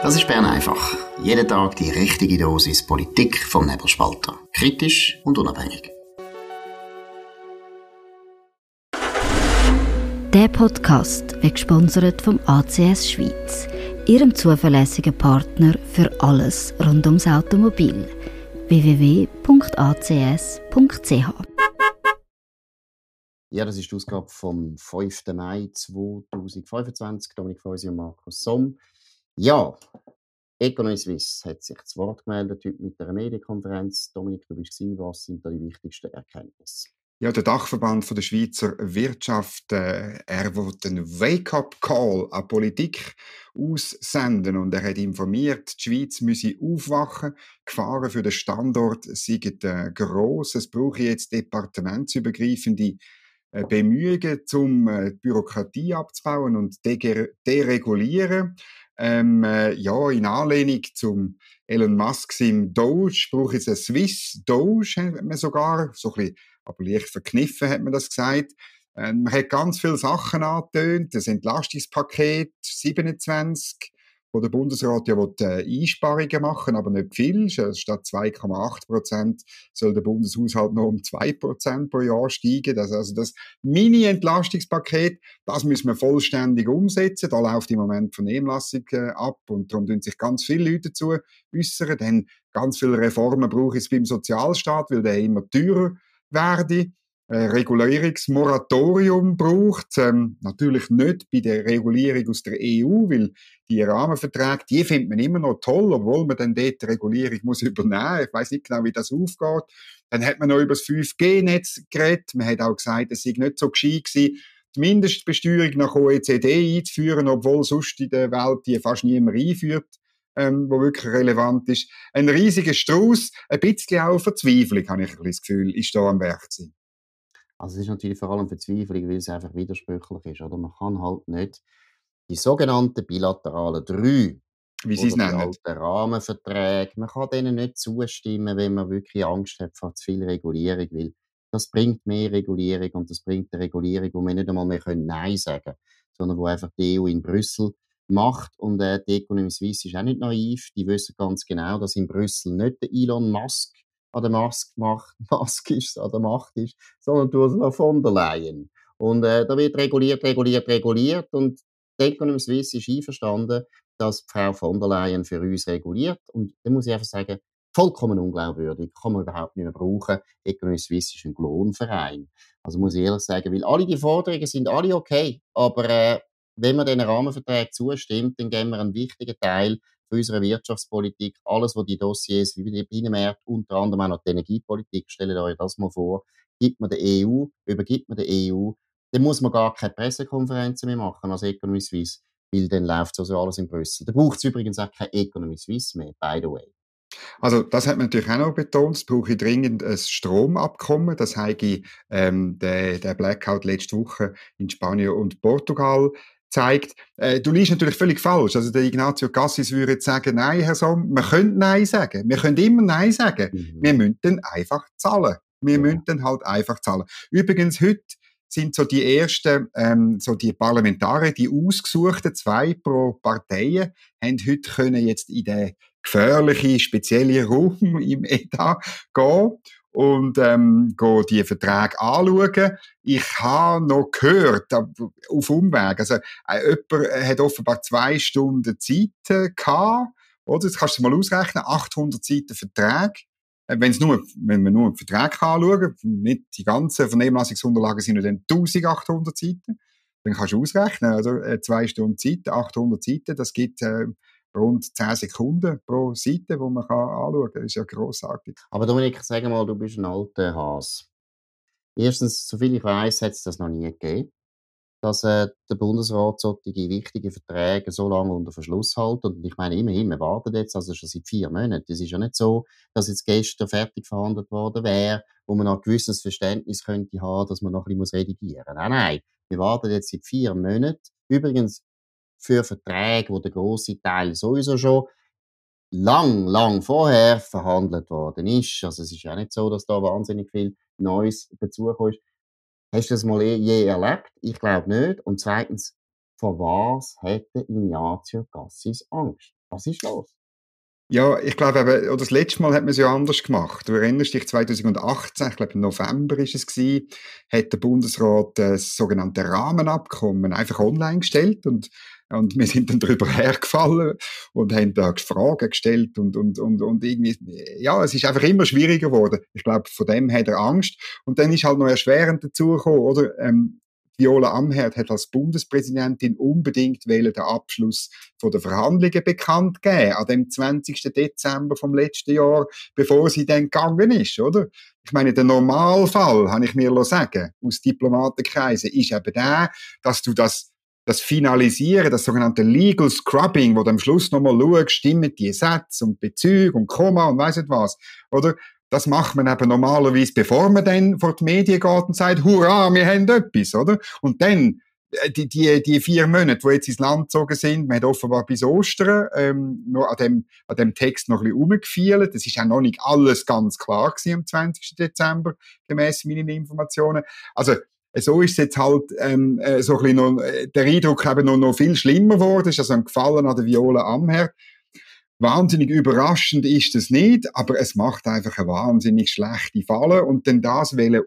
Das ist Bern einfach. Jeden Tag die richtige Dosis Politik vom Nebelspalter. Kritisch und unabhängig. Der Podcast wird gesponsert vom ACS Schweiz, Ihrem zuverlässigen Partner für alles rund ums Automobil. www.acs.ch. Ja, das ist die Ausgabe vom 5. Mai 2025. Dominik Feusi und Markus Somm. Ja, Economy Suisse hat sich zu Wort gemeldet heute mit einer Medienkonferenz. Dominik, du bist gewesen. Was sind da die wichtigsten Erkenntnisse? Ja, der Dachverband von der Schweizer Wirtschaft, er wird einen Wake-up-Call an Politik aussenden und er hat informiert, die Schweiz müsse aufwachen, die Gefahren für den Standort seien gross. Es brauche jetzt departementsübergreifende Bemühungen, um die Bürokratie abzubauen und deregulieren. Ja, in Anlehnung zum Elon Musk im Doge braucht es ein Swiss Doge, hat man sogar, so ein bisschen, aber leicht verkniffen hat man das gesagt. Man hat ganz viele Sachen angetönt, das Entlastungspaket 27, wo der Bundesrat ja Einsparungen machen will, aber nicht viel. Statt 2,8% soll der Bundeshaushalt noch um 2% pro Jahr steigen. Also das Mini-Entlastungspaket, das müssen wir vollständig umsetzen. Da läuft im Moment Vernehmlassung ab und darum tun sich ganz viele Leute dazu äußern. Denn ganz viele Reformen brauche ich beim Sozialstaat, weil der immer teurer werde. Regulierungsmoratorium braucht. Natürlich nicht bei der Regulierung aus der EU, weil die Rahmenverträge, die findet man immer noch toll, obwohl man dann dort die Regulierung muss übernehmen. Ich weiss nicht genau, wie das aufgeht. Dann hat man noch über das 5G-Netz geredet. Man hat auch gesagt, es sei nicht so gescheit gewesen, die Mindestbesteuerung nach OECD einzuführen, obwohl sonst in der Welt die fast niemand einführt, wo wirklich relevant ist. Ein riesiger Strauss, ein bisschen auch Verzweiflung, habe ich ein bisschen das Gefühl, ist da am Werk gewesen. Also es ist natürlich vor allem Verzweiflung, weil es einfach widersprüchlich ist. Oder? Man kann halt nicht die sogenannten bilateralen 3, wie sie es nennen, alten Rahmenverträge, man kann denen nicht zustimmen, wenn man wirklich Angst hat vor zu viel Regulierung, weil das bringt mehr Regulierung und das bringt eine Regulierung, wo wir nicht einmal mehr Nein sagen können, sondern wo einfach die EU in Brüssel macht. Und die Economy Suisse ist auch nicht naiv, die wissen ganz genau, dass in Brüssel nicht der Elon Musk an der Macht ist, sondern die Ursula von der Leyen. Und da wird reguliert und die Economy Suisse ist einverstanden, dass Frau von der Leyen für uns reguliert. Und da muss ich einfach sagen, vollkommen unglaubwürdig, kann man überhaupt nicht mehr brauchen. Economy Suisse ist ein Lohnverein. Also muss ich ehrlich sagen, weil alle die Forderungen sind alle okay, aber wenn man diesen Rahmenverträgen zustimmt, dann geben wir einen wichtigen Teil für unsere Wirtschaftspolitik, alles, was die Dossiers wie die Binnenmärkte, unter anderem auch noch die Energiepolitik, stellt euch das mal vor, übergibt man der EU, dann muss man gar keine Pressekonferenzen mehr machen als Economy Suisse, weil dann läuft also alles in Brüssel. Da braucht es übrigens auch keine Economy Suisse mehr, by the way. Also das hat man natürlich auch noch betont, es brauche dringend ein Stromabkommen, das habe der Blackout letzte Woche in Spanien und Portugal zeigt. Du liegst natürlich völlig falsch. Also der Ignazio Cassis würde jetzt sagen, nein, Herr Somm, wir können Nein sagen. Wir können immer Nein sagen. Wir müssen dann einfach zahlen. Wir müssen dann halt einfach zahlen. Übrigens, heute sind so die ersten, so die Parlamentarier, die ausgesuchten 2 pro Parteien, haben heute können jetzt in den gefährlichen, speziellen Raum im Etat gehen und gehen die Verträge anschauen. Ich habe noch gehört, auf Umweg, also jemand hat offenbar 2 Stunden Zeit gehabt, oder? Das kannst du mal ausrechnen, 800 Seiten Vertrag. Wenn man nur einen Vertrag anschauen kann, nicht die ganzen Vernehmlassungsunterlagen sind nur dann 1800 Seiten, dann kannst du ausrechnen, also 2 Stunden Zeit, 800 Seiten, das gibt rund 10 Sekunden pro Seite, die man anschauen kann. Das ist ja grossartig. Aber Dominik, sag mal, du bist ein alter Hase. Erstens, soviel ich weiss, hat es das noch nie gegeben, dass der Bundesrat solche wichtige Verträge so lange unter Verschluss hält. Und ich meine, immerhin, wir warten jetzt also schon seit 4 Monaten. Es ist ja nicht so, dass jetzt gestern fertig verhandelt worden wäre, wo man noch ein gewisses Verständnis könnte haben, dass man noch ein bisschen redigieren muss. Nein. Wir warten jetzt seit 4 Monaten. Übrigens für Verträge, wo der grosse Teil sowieso schon lang vorher verhandelt worden ist. Also es ist ja nicht so, dass da wahnsinnig viel Neues dazugekommen ist. Hast du das mal je erlebt? Ich glaube nicht. Und zweitens, vor was hätte Ignazio Cassis Angst? Was ist los? Ja, ich glaube eben, oder das letzte Mal hat man es ja anders gemacht. Du erinnerst dich, 2018, ich glaube im November ist es gewesen, hat der Bundesrat das sogenannte Rahmenabkommen einfach online gestellt und wir sind dann darüber hergefallen und haben da Fragen gestellt und irgendwie, ja, es ist einfach immer schwieriger geworden. Ich glaube, von dem hat er Angst. Und dann ist halt noch erschwerend dazugekommen, oder? Viola Amherd hat als Bundespräsidentin unbedingt den Abschluss von der Verhandlungen bekannt geben, an dem 20. Dezember vom letzten Jahr, bevor sie dann gegangen ist, oder? Ich meine, der Normalfall, habe ich mir sagen, aus Diplomatenkreisen, ist eben der, dass du das Finalisieren, das sogenannte Legal Scrubbing, wo du am Schluss nochmal schaust, stimmen die Sätze und Bezüge und Komma und weiss nicht was, oder? Das macht man eben normalerweise, bevor man dann vor die Medien geht und sagt, hurra, wir haben etwas, oder? Und dann, die 4 Monate, die jetzt ins Land gezogen sind, man hat offenbar bis Ostern, noch an dem Text noch ein bisschen rumgefeilt. Das ist auch noch nicht alles ganz klar gewesen am 20. Dezember, gemäss meinen Informationen. Also, so ist es jetzt halt, so ein bisschen noch, der Eindruck eben noch viel schlimmer geworden. Ist also ein Gefallen an der Viola Amherd. Wahnsinnig überraschend ist es nicht, aber es macht einfach eine wahnsinnig schlechte Falle und dann das wählen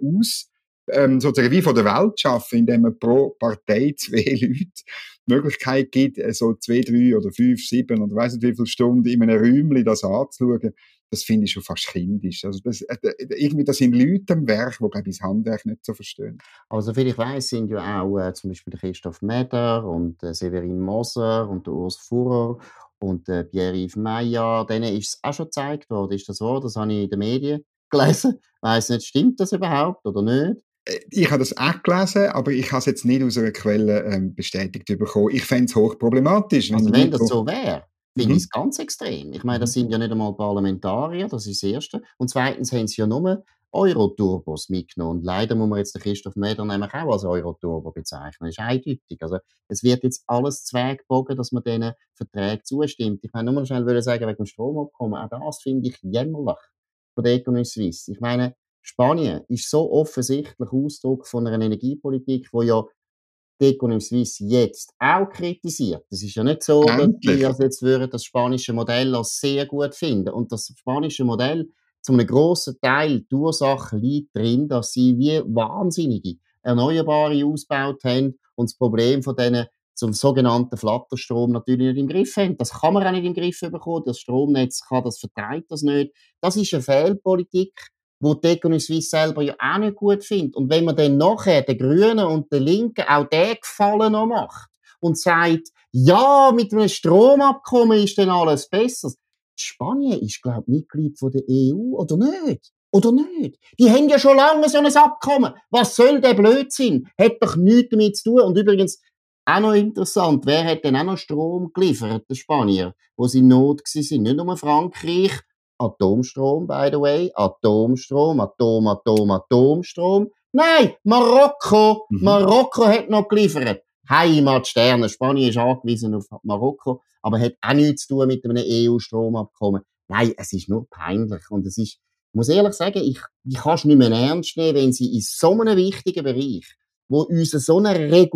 sozusagen wie von der Welt schaffen, indem man pro Partei 2 Leute die Möglichkeit gibt, so 2, 3 oder 5, 7 oder weiss nicht wie viele Stunden in einem Räumchen das anzuschauen. Das finde ich schon fast kindisch. Also irgendwie, das sind Leute am Werk, die, glaube ich, das Handwerk nicht so verstehen. Aber soviel ich weiss, sind ja auch zum Beispiel der Christoph Meder und Severin Moser und der Urs Furrer und Pierre-Yves Maillard, denen ist es auch schon gezeigt worden. Ist das so? Das habe ich in den Medien gelesen. Weiss nicht, stimmt das überhaupt oder nicht? Ich habe das auch gelesen, aber ich habe es jetzt nicht aus einer Quelle bestätigt bekommen. Ich fände es hochproblematisch. Also wenn das so wäre, finde ich es Mhm. ganz extrem. Ich meine, das sind ja nicht einmal Parlamentarier, das ist das Erste. Und zweitens haben sie ja nur Euroturbos mitgenommen. Und leider muss man jetzt den Christoph Meder nämlich auch als Euroturbo bezeichnen. Das ist eindeutig. Also es wird jetzt alles zweckbogen, dass man diesen Verträgen zustimmt. Ich meine, nur mal schnell würde sagen, wegen dem Stromabkommen, auch das finde ich jämmerlich von der Economy Suisse. Ich meine, Spanien ist so offensichtlich Ausdruck von einer Energiepolitik, wo ja die Economy Suisse jetzt auch kritisiert. Es ist ja nicht so, dass Endlich. die also jetzt würden das spanische Modell als sehr gut finden. Und das spanische Modell, zu einem grossen Teil, die Ursache liegt darin, dass sie wie Wahnsinnige Erneuerbare ausgebaut haben und das Problem von denen zum sogenannten Flatterstrom natürlich nicht im Griff haben. Das kann man auch nicht im Griff bekommen. Das Stromnetz vertreibt das nicht. Das ist eine Fehlpolitik, wo die Economy Suisse selber ja auch nicht gut findet. Und wenn man dann nachher den Grünen und den Linken auch den Gefallen noch macht und sagt, ja, mit einem Stromabkommen ist dann alles besser. Spanien ist, glaube ich, Mitglied von der EU, oder nicht? Oder nicht? Die haben ja schon lange so ein Abkommen. Was soll der Blödsinn? Hat doch nichts damit zu tun. Und übrigens, auch noch interessant, wer hat denn auch noch Strom geliefert, den Spanier, wo sie in Not waren? Nicht nur Frankreich, Atomstrom, by the way, Atomstrom, Atomstrom. Nein, Marokko, Mhm. Marokko hat noch geliefert. Heimatsterne, Spanien ist angewiesen auf Marokko, aber hat auch nichts zu tun mit einem EU-Stromabkommen. Nein, es ist nur peinlich und es ist, ich muss ehrlich sagen, ich kann es nicht mehr ernst nehmen, wenn sie in so einem wichtigen Bereich, wo uns so eine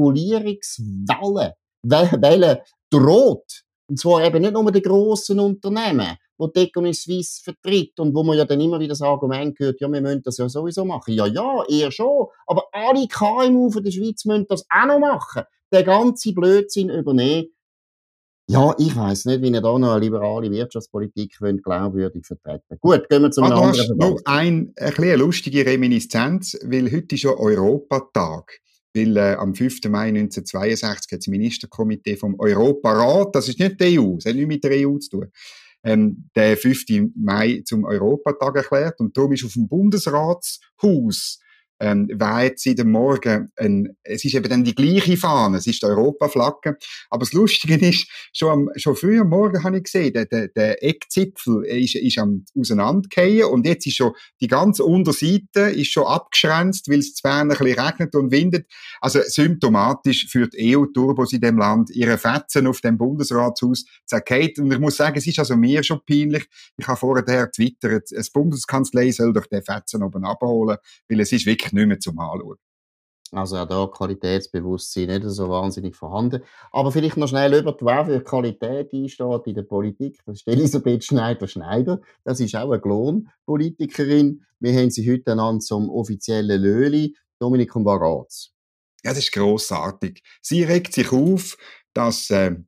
Welle droht, und zwar eben nicht nur den grossen Unternehmen, wo die Economy Suisse vertritt und wo man ja dann immer wieder das Argument hört, ja, wir müssen das ja sowieso machen. Ja, eher schon, aber alle KMU von der Schweiz müssen das auch noch machen. Den ganzen Blödsinn übernehmen. Ja, ich weiss nicht, wie ihr da noch eine liberale Wirtschaftspolitik glaubwürdig vertreten. Gut, gehen wir zu einem Du anderen hast Verband. noch ein bisschen eine lustige Reminiszenz, weil heute ist ja Europatag. Weil am 5. Mai 1962 hat das Ministerkomitee vom Europarat, das ist nicht die EU, das hat nichts mit der EU zu tun, den 5. Mai zum Europatag erklärt. Und darum ist auf dem Bundesratshaus weht seit dem Morgen es ist eben dann die gleiche Fahne, es ist die Europaflagge. Aber das Lustige ist, schon früh am Morgen habe ich gesehen, der Eckzipfel ist am auseinandergefallen und jetzt ist schon die ganze Unterseite ist schon abgeschränzt, weil es zu Bern ein bisschen regnet und windet. Also symptomatisch für die EU-Turbos in dem Land, ihre Fetzen auf dem Bundesratshaus zerkehrt. Und ich muss sagen, es ist also mir schon peinlich. Ich habe vorher getwittert, das Bundeskanzlei soll doch den Fetzen oben abholen, weil es ist wirklich nicht mehr zum Anschauen. Also auch da Qualitätsbewusstsein nicht so wahnsinnig vorhanden. Aber vielleicht noch schnell über wer für Qualität einsteht in der Politik. Das ist Elisabeth Schneider-Schneider. Das ist auch eine Klonpolitikerin. Wir haben sie heute ernannt zum offiziellen Löli. Dominikum Varaz. Ja, das ist grossartig. Sie regt sich auf, dass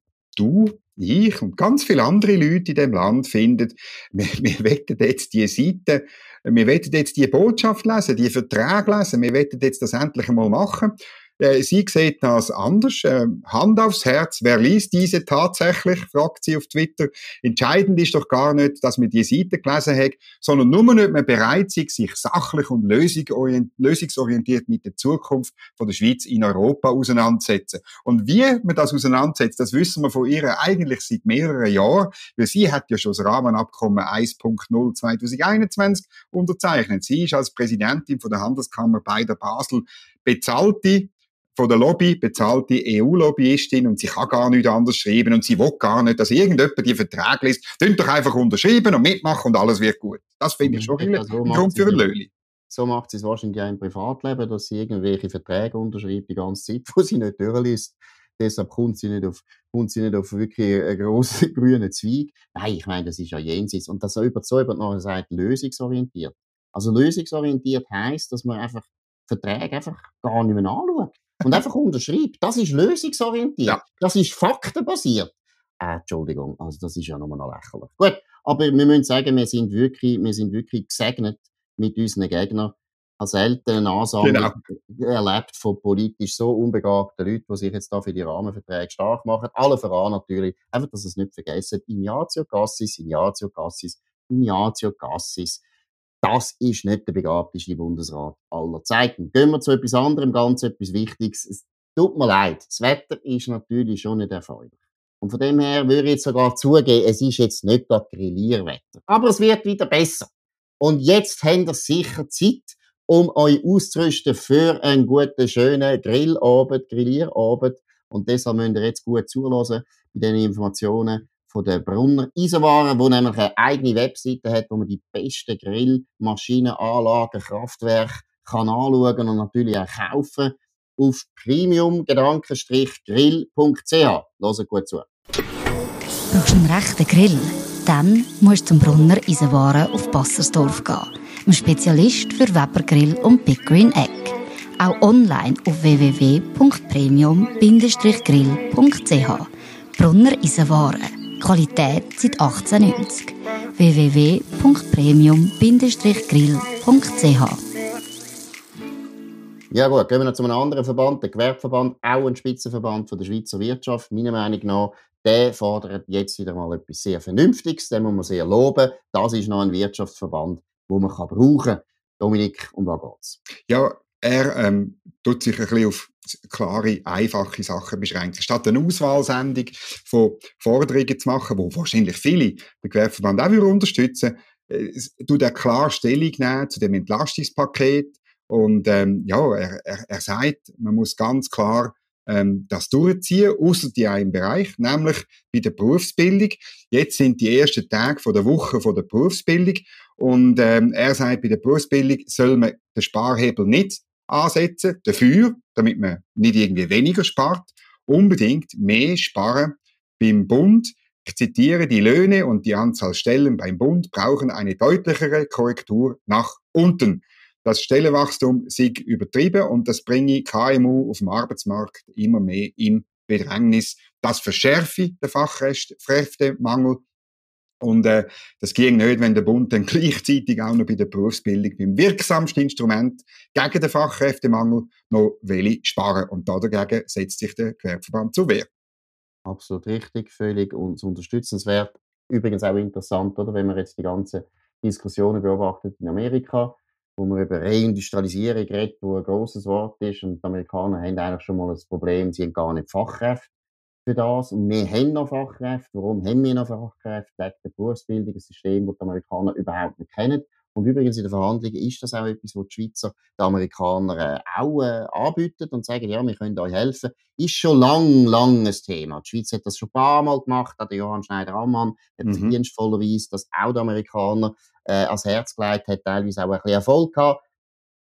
du, ich und ganz viele andere Leute in dem Land finden, wir wollen jetzt die Seite, wir wollen jetzt die Botschaft lesen, die Verträge lesen, wir wollen jetzt das endlich einmal machen. Sie sieht das anders. Hand aufs Herz, wer liest diese tatsächlich, fragt sie auf Twitter. Entscheidend ist doch gar nicht, dass man die Seite gelesen hat, sondern nur nicht mehr bereit ist, sich sachlich und lösungsorientiert mit der Zukunft von der Schweiz in Europa auseinanderzusetzen. Und wie man das auseinandersetzt, das wissen wir von ihr eigentlich seit mehreren Jahren, weil sie hat ja schon das Rahmenabkommen 1.0 2021 unterzeichnet. Sie ist als Präsidentin von der Handelskammer Beider Basel bezahlte, von der Lobby bezahlte EU-Lobbyistin und sie kann gar nichts anderes schreiben und sie will gar nicht, dass irgendjemand die Verträge liest. Könnt doch einfach unterschreiben und mitmachen und alles wird gut. Das finde ich schon ein Grund für ein Löli. So macht sie es wahrscheinlich auch im Privatleben, dass sie irgendwelche Verträge unterschreibt die ganze Zeit, wo sie nicht durchliest. Deshalb kommt sie nicht auf wirklich einen grossen grünen Zweig. Nein, ich meine, das ist ja jenseits. Und dass er überzeugt nachher sagt, lösungsorientiert. Also lösungsorientiert heisst, dass man einfach Verträge einfach gar nicht mehr anschaut. Und einfach unterschreibt. Das ist lösungsorientiert. Ja. Das ist faktenbasiert. Entschuldigung, also das ist ja nochmal noch lächerlich. Gut, aber wir müssen sagen, wir sind wirklich gesegnet mit unseren Gegnern. Als selten Ansammlung erlebt von politisch so unbegabten Leuten, die sich jetzt da für die Rahmenverträge stark machen. Alle voran natürlich. Einfach, dass es nicht vergessen. Ignazio Cassis, Ignazio Cassis, Ignazio Cassis. Das ist nicht der begabteste Bundesrat aller Zeiten. Gehen wir zu etwas anderem, ganz etwas Wichtiges. Es tut mir leid, das Wetter ist natürlich schon nicht erfreulich. Und von dem her würde ich jetzt sogar zugeben, es ist jetzt nicht das Grillierwetter. Aber es wird wieder besser. Und jetzt habt ihr sicher Zeit, um euch auszurüsten für einen guten, schönen Grillierabend. Und deshalb müsst ihr jetzt gut zuhören bei diesen Informationen von der Brunner Eisenwaren, die nämlich eine eigene Webseite hat, wo man die besten Grillmaschinen, Anlagen, Kraftwerke kann anschauen und natürlich auch kaufen auf premium-grill.ch. Hört gut zu. Brauchst du einen rechten Grill? Dann musst du zum Brunner Eisenwaren auf Bassersdorf gehen. Ein Spezialist für Webergrill und Big Green Egg. Auch online auf www.premium-grill.ch. Brunner Eisenwaren. Qualität seit 1890. www.premium-grill.ch. Ja gut, gehen wir noch zu einem anderen Verband, der Gewerbeverband, auch ein Spitzenverband von der Schweizer Wirtschaft. Meiner Meinung nach, der fordert jetzt wieder mal etwas sehr Vernünftiges, den muss man sehr loben. Das ist noch ein Wirtschaftsverband, den man brauchen kann. Dominik, um was geht's? Ja, er tut sich ein bisschen auf klare, einfache Sachen beschränken. Statt eine Auswahlsendung von Forderungen zu machen, die wahrscheinlich viele den Gewerbeverband auch unterstützen, tut er klar Stellung nehmen zu dem Entlastungspaket. Und er sagt, man muss ganz klar das durchziehen, ausser in einem Bereich, nämlich bei der Berufsbildung. Jetzt sind die ersten Tage von der Woche von der Berufsbildung und er sagt, bei der Berufsbildung soll man den Sparhebel nicht ansetzen, dafür, damit man nicht irgendwie weniger spart, unbedingt mehr sparen beim Bund. Ich zitiere, die Löhne und die Anzahl Stellen beim Bund brauchen eine deutlichere Korrektur nach unten. Das Stellenwachstum sei übertrieben und das bringe KMU auf dem Arbeitsmarkt immer mehr in Bedrängnis. Das verschärfe den Fachkräftemangel. Und das ging nicht, wenn der Bund dann gleichzeitig auch noch bei der Berufsbildung beim wirksamsten Instrument gegen den Fachkräftemangel noch sparen. Und dagegen setzt sich der Gewerbeverband zur Wehr. Absolut richtig, völlig unterstützenswert. Übrigens auch interessant, oder, wenn man jetzt die ganzen Diskussionen beobachtet in Amerika, wo man über Reindustrialisierung redet, wo ein grosses Wort ist. Und die Amerikaner haben eigentlich schon mal das Problem, sie haben gar nicht Fachkräfte für das. Und wir haben noch Fachkräfte. Warum haben wir noch Fachkräfte? Wegen der Berufsbildung, ein System, das die Amerikaner überhaupt nicht kennen. Und übrigens in den Verhandlungen ist das auch etwas, was die Schweizer den Amerikanern auch anbieten und sagen, ja, wir können euch helfen. Ist schon lang ein Thema. Die Schweiz hat das schon ein paar Mal gemacht. Auch der Johann Schneider-Ammann hat verdienstvollerweise das auch die Amerikaner ans Herz gelegt, hat teilweise auch ein bisschen Erfolg gehabt.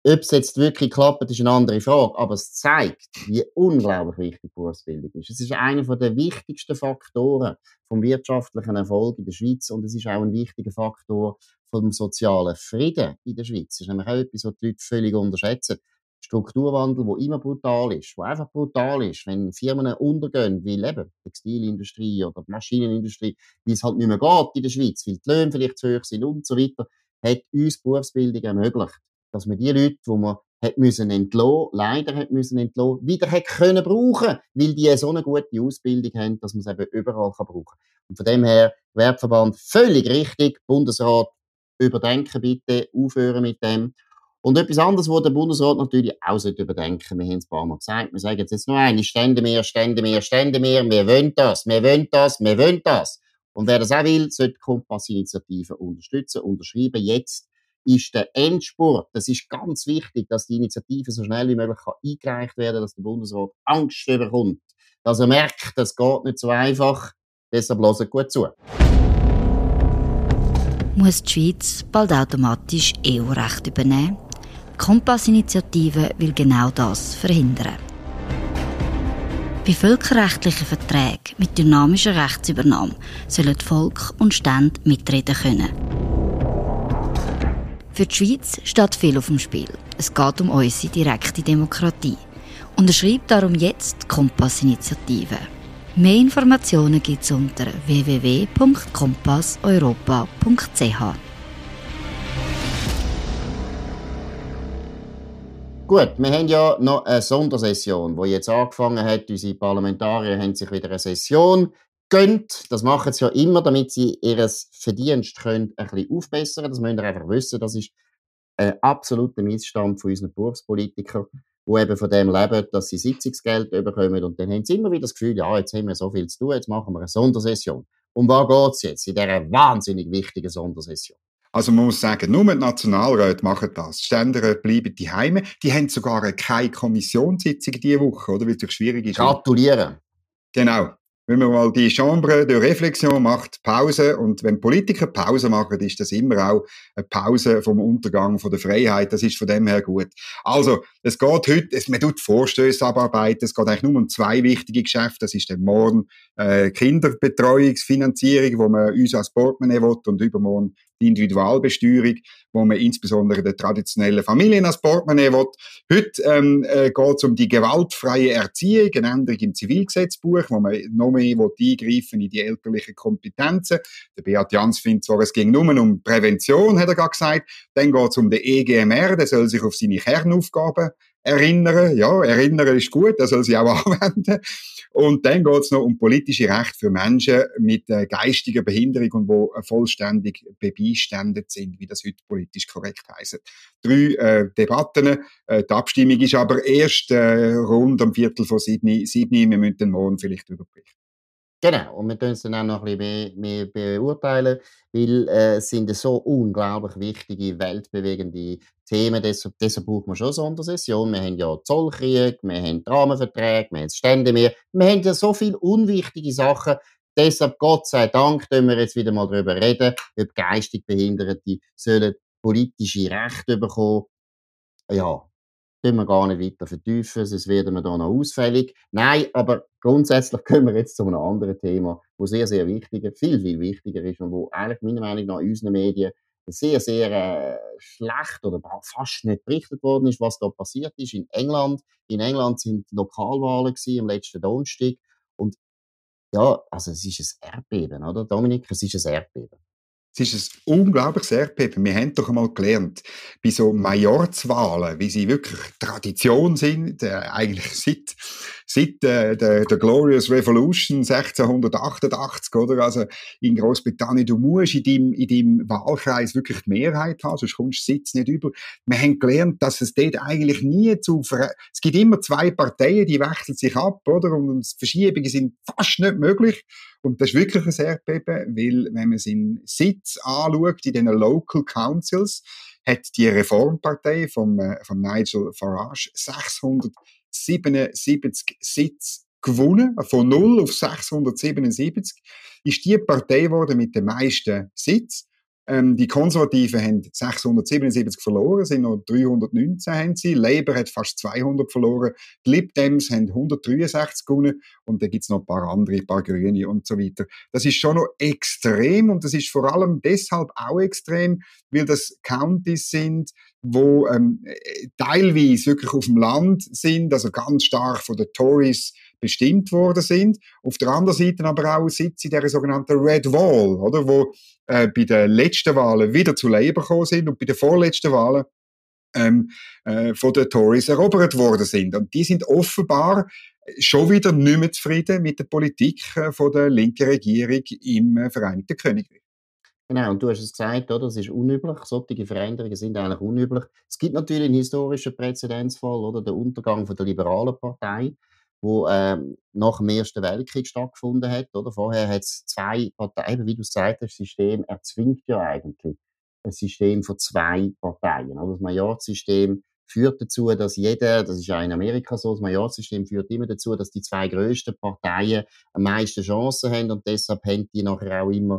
Ob es jetzt wirklich klappt, ist eine andere Frage, aber es zeigt, wie unglaublich wichtig Berufsbildung ist. Es ist einer der wichtigsten Faktoren vom wirtschaftlichen Erfolg in der Schweiz und es ist auch ein wichtiger Faktor vom sozialen Frieden in der Schweiz. Das ist nämlich auch etwas, was die Leute völlig unterschätzen. Strukturwandel, der immer brutal ist, der einfach brutal ist, wenn Firmen untergehen, wie eben die Textilindustrie oder die Maschinenindustrie, wie es halt nicht mehr geht in der Schweiz, weil die Löhne vielleicht zu hoch sind und so weiter, hat uns Berufsbildung ermöglicht, dass man die Leute, die man leider hat müssen entlassen, wieder hat können brauchen, weil die so eine gute Ausbildung haben, dass man es eben überall brauchen kann. Und von dem her, Gewerbeverband, völlig richtig, Bundesrat, überdenken bitte, aufhören mit dem. Und etwas anderes, was der Bundesrat natürlich auch überdenken sollte, wir haben es ein paar Mal gesagt, wir sagen jetzt nur einmal, Stände mehr, wir wollen das, wir wollen das, wir wollen das. Und wer das auch will, sollte die Kompassinitiative unterstützen, unterschreiben. Jetzt ist der Endspurt. Das ist ganz wichtig, dass die Initiative so schnell wie möglich eingereicht werden kann, dass der Bundesrat Angst bekommt, dass er merkt, das geht nicht so einfach. Deshalb hört gut zu. Muss die Schweiz bald automatisch EU-Recht übernehmen? Die Kompass-Initiative will genau das verhindern. Bei völkerrechtlichen Verträgen mit dynamischer Rechtsübernahme sollen Volk und Stände mitreden können. Für die Schweiz steht viel auf dem Spiel. Es geht um unsere direkte Demokratie. Unterschreibt darum jetzt die Kompass-Initiative. Mehr Informationen gibt es unter www.kompasseuropa.ch. Gut, wir haben ja noch eine Sondersession, die jetzt angefangen hat. Unsere Parlamentarier haben sich wieder eine Session gönnt. Das machen sie ja immer, damit sie ihr Verdienst können ein bisschen aufbessern können. Das müsst ihr einfach wissen. Das ist ein absoluter Missstand von unseren Berufspolitikern, die eben von dem leben, dass sie Sitzungsgeld bekommen. Und dann haben sie immer wieder das Gefühl, ja, jetzt haben wir so viel zu tun, jetzt machen wir eine Sondersession. Um was geht es jetzt in dieser wahnsinnig wichtigen Sondersession? Also man muss sagen, nur die Nationalräte machen das. Die Ständeräte bleiben daheim. Die haben sogar keine Kommissionssitzung diese Woche, oder? Weil es doch schwierig ist. Gratulieren. Genau. Wenn man mal die Chambre de Réflexion macht, Pause. Und wenn Politiker Pause machen, ist das immer auch eine Pause vom Untergang von der Freiheit. Das ist von dem her gut. Also, es geht heute, man tut Vorstöße abarbeiten. Es geht eigentlich nur um zwei wichtige Geschäfte. Das ist dann morgen Kinderbetreuungsfinanzierung, wo man uns als Portemonnaie will, und übermorgen die Individualbesteuerung, wo man insbesondere den traditionellen Familien als Portemonnaie will. Heute geht es um die gewaltfreie Erziehung, eine Änderung im Zivilgesetzbuch, wo man noch mehr eingreifen in die elterlichen Kompetenzen. Der Beat Jans findet zwar, es ging nur um Prävention, hat er gerade gesagt. Dann geht es um den EGMR, der soll sich auf seine Kernaufgaben erinnern. Ja, erinnern ist gut, er soll sie auch anwenden. Und dann geht es noch um politische Rechte für Menschen mit geistiger Behinderung und wo vollständig bebeiständet sind, wie das heute politisch korrekt heisst. 3 Debatten. Die Abstimmung ist aber erst rund um 6:45. Wir müssen den morgen vielleicht überbringen. Genau, und wir können es dann auch noch ein bisschen mehr beurteilen, weil es sind so unglaublich wichtige, weltbewegende Themen. Deshalb braucht man schon eine Sondersession. Wir haben ja Zollkrieg, wir haben die Rahmenverträge, wir haben das Ständemeer. Wir haben ja so viele unwichtige Sachen. Deshalb, Gott sei Dank, können wir jetzt wieder mal darüber reden, ob geistig Behinderte sollen politische Rechte bekommen. Ja, können wir gar nicht weiter vertiefen, sonst werden wir da noch ausfällig. Nein, aber grundsätzlich kommen wir jetzt zu einem anderen Thema, das sehr, sehr wichtiger, viel, viel wichtiger ist und wo eigentlich meiner Meinung nach in unseren Medien sehr, sehr schlecht oder fast nicht berichtet worden ist, was da passiert ist in England. In England sind Lokalwahlen gewesen, am letzten Donnerstag. Und ja, also es ist ein Erdbeben, oder Dominik? Es ist ein Erdbeben. Es ist ein unglaubliches Erdbeben. Wir haben doch einmal gelernt, bei so Majorzwahlen, wie sie wirklich Tradition sind, eigentlich seit der Glorious Revolution 1688, oder? Also in Großbritannien, du musst in deinem Wahlkreis wirklich die Mehrheit haben, sonst kommst du Sitz nicht über. Wir haben gelernt, dass es dort eigentlich nie es gibt immer 2 Parteien, die wechseln sich ab, oder? Und Verschiebungen sind fast nicht möglich. Und das ist wirklich ein Erdbeben, weil, wenn man seinen Sitz anschaut in den Local Councils, hat die Reformpartei vom Nigel Farage 677 Sitze gewonnen, von 0 auf 677, ist die Partei geworden mit den meisten Sitzen. Die Konservativen haben 677 verloren, sind noch 319 haben sie. Labour hat fast 200 verloren. Die Lib Dems haben 163 gewonnen. Und dann gibt's noch ein paar andere, ein paar Grüne und so weiter. Das ist schon noch extrem und das ist vor allem deshalb auch extrem, weil das Counties sind, wo teilweise wirklich auf dem Land sind, also ganz stark von den Tories bestimmt worden sind. Auf der anderen Seite aber auch Sitze in der sogenannten Red Wall, oder, wo bei den letzten Wahlen wieder zu Labour gekommen sind und bei den vorletzten Wahlen von den Tories erobert worden sind. Und die sind offenbar schon wieder nicht mehr zufrieden mit der Politik von der linken Regierung im Vereinigten Königreich. Genau, und du hast es gesagt, oder? Das ist unüblich. Solche Veränderungen sind eigentlich unüblich. Es gibt natürlich einen historischen Präzedenzfall, oder? Der Untergang von der Liberalen Partei, wo nach dem Ersten Weltkrieg stattgefunden hat, oder? Vorher hat es zwei Parteien, wie du gesagt hast, das System erzwingt ja eigentlich ein System von zwei Parteien. Oder? Das Majorzsystem führt dazu, dass jeder, das ist ja in Amerika so, das Majorzsystem führt immer dazu, dass die zwei grössten Parteien am meisten Chancen haben und deshalb haben die nachher auch immer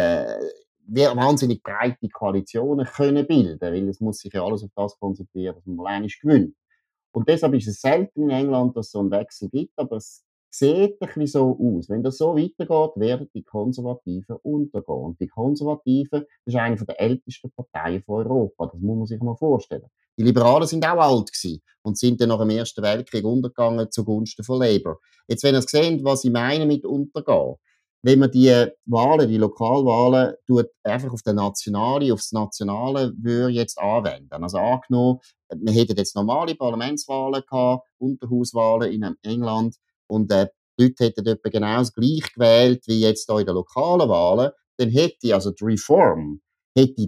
wahnsinnig breite Koalitionen können bilden, weil es muss sich ja alles auf das konzentrieren, dass man mal einmal gewinnt. Und deshalb ist es selten in England, dass es so einen Wechsel gibt, aber es sieht ein bisschen so aus. Wenn das so weitergeht, werden die Konservativen untergehen. Und die Konservativen, das ist eine der ältesten Parteien von Europa. Das muss man sich mal vorstellen. Die Liberalen sind auch alt gewesen und sind dann nach dem Ersten Weltkrieg untergegangen zugunsten von Labour. Jetzt, wenn ihr seht, was ich meine mit untergehen, wenn man die Wahlen, die Lokalwahlen, einfach auf aufs Nationale würde jetzt anwenden. Also angenommen, wir hätten jetzt normale Parlamentswahlen gehabt, Unterhauswahlen in England und die Leute hätten etwa genau das gleich gewählt wie jetzt hier in den lokalen Wahlen, dann hätte also die Reform hätte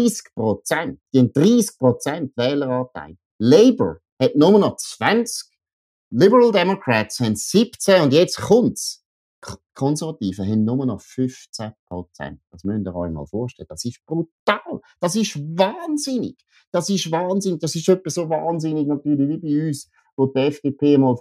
30%, die haben 30% Wähleranteil. Labour hat nur noch 20%, Liberal Democrats haben 17% und jetzt kommt's. Konservative haben nur noch 15%. Das müsst ihr euch mal vorstellen. Das ist brutal. Das ist wahnsinnig. Das ist wahnsinnig. Das ist etwa so wahnsinnig natürlich wie bei uns, wo die FDP mal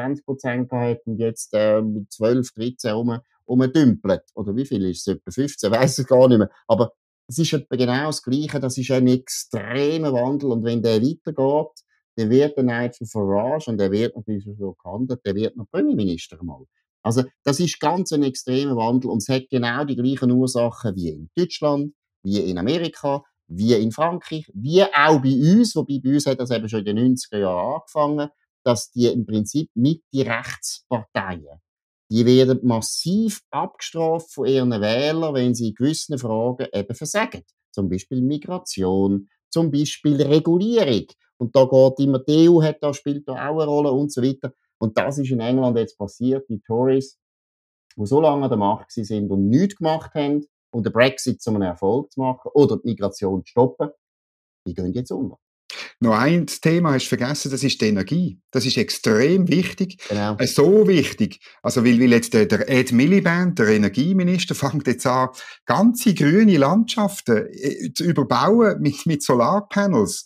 25% gehabt und jetzt 12, 13 rumdümpelt. Oder wie viel ist es? Etwa 15? Weiss ich gar nicht mehr. Aber es ist etwa genau das Gleiche. Das ist ein extremer Wandel. Und wenn der weitergeht, dann wird der Nigel Farage, und der wird natürlich so gehandelt, der wird noch Premierminister mal. Also, das ist ganz ein extremer Wandel und es hat genau die gleichen Ursachen wie in Deutschland, wie in Amerika, wie in Frankreich, wie auch bei uns, wobei bei uns hat das eben schon in den 90er Jahren angefangen, dass die im Prinzip Mitte-Rechtsparteien, die werden massiv abgestraft von ihren Wählern, wenn sie in gewissen Fragen eben versagen. Zum Beispiel Migration, zum Beispiel Regulierung. Und da geht immer, die EU spielt da auch eine Rolle und so weiter. Und das ist in England jetzt passiert. Die Tories, die so lange an der Macht sind und nichts gemacht haben, um den Brexit zu einem Erfolg zu machen oder die Migration zu stoppen, die gehen jetzt unter. Noch ein Thema hast du vergessen, das ist die Energie. Das ist extrem wichtig. Genau. So wichtig. Also, weil jetzt der Ed Miliband, der Energieminister, fängt jetzt an, ganze grüne Landschaften zu überbauen mit Solarpanels.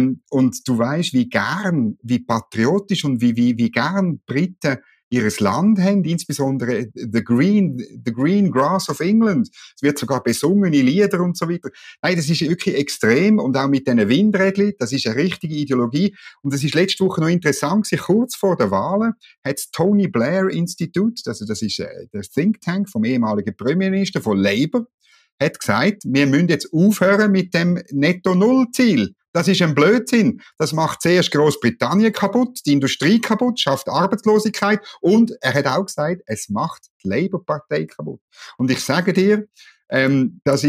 Und du weißt, wie patriotisch und wie gern Briten ihres Land haben, insbesondere the green grass of England. Es wird sogar besungen in Lieder und so weiter. Nein, das ist wirklich extrem und auch mit diesen Windrädchen, das ist eine richtige Ideologie. Und das ist letzte Woche noch interessant gewesen, kurz vor der Wahlen hat das Tony Blair Institute, also das ist der Think Tank vom ehemaligen Premierminister von Labour, hat gesagt, wir müssen jetzt aufhören mit dem Netto-Null-Ziel. Das ist ein Blödsinn. Das macht zuerst Großbritannien kaputt, die Industrie kaputt, schafft Arbeitslosigkeit und er hat auch gesagt, es macht die Labour-Partei kaputt. Und ich sage dir, das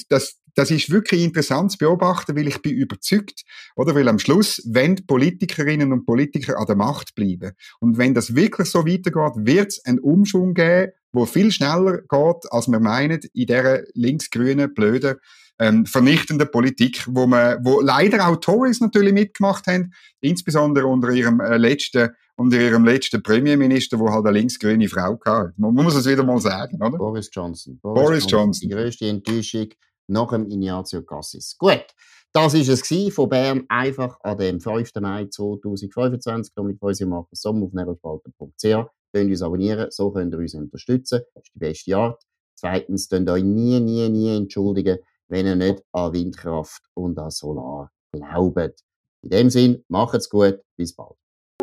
ist wirklich interessant zu beobachten, weil ich bin überzeugt, oder? Weil am Schluss, wenn die Politikerinnen und Politiker an der Macht bleiben und wenn das wirklich so weitergeht, wird es einen Umschwung geben, der viel schneller geht, als wir meinen, in dieser linksgrünen, blöden, vernichtenden Politik, wo leider auch Tories natürlich mitgemacht haben, insbesondere unter ihrem letzten Premierminister, wo halt eine linksgrüne Frau hatte. Man muss es wieder mal sagen, oder? Boris Johnson. Die grösste Enttäuschung nach dem Ignazio Cassis. Gut, das war es von Bern, einfach an dem 5. Mai 2025. Damit freuen Sie Markus Sommer auf nebelspalter.ch. Könnt uns abonnieren, so könnt ihr uns unterstützen. Das ist die beste Art. Zweitens, könnt ihr euch nie entschuldigen, wenn ihr nicht an Windkraft und an Solar glaubt. In dem Sinn, macht's gut, bis bald.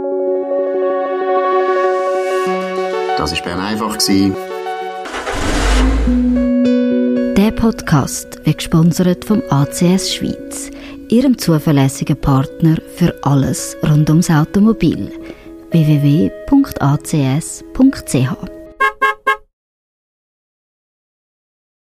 Das war Bern einfach. Der Podcast wird gesponsert vom ACS Schweiz, ihrem zuverlässigen Partner für alles rund ums Automobil. www.acs.ch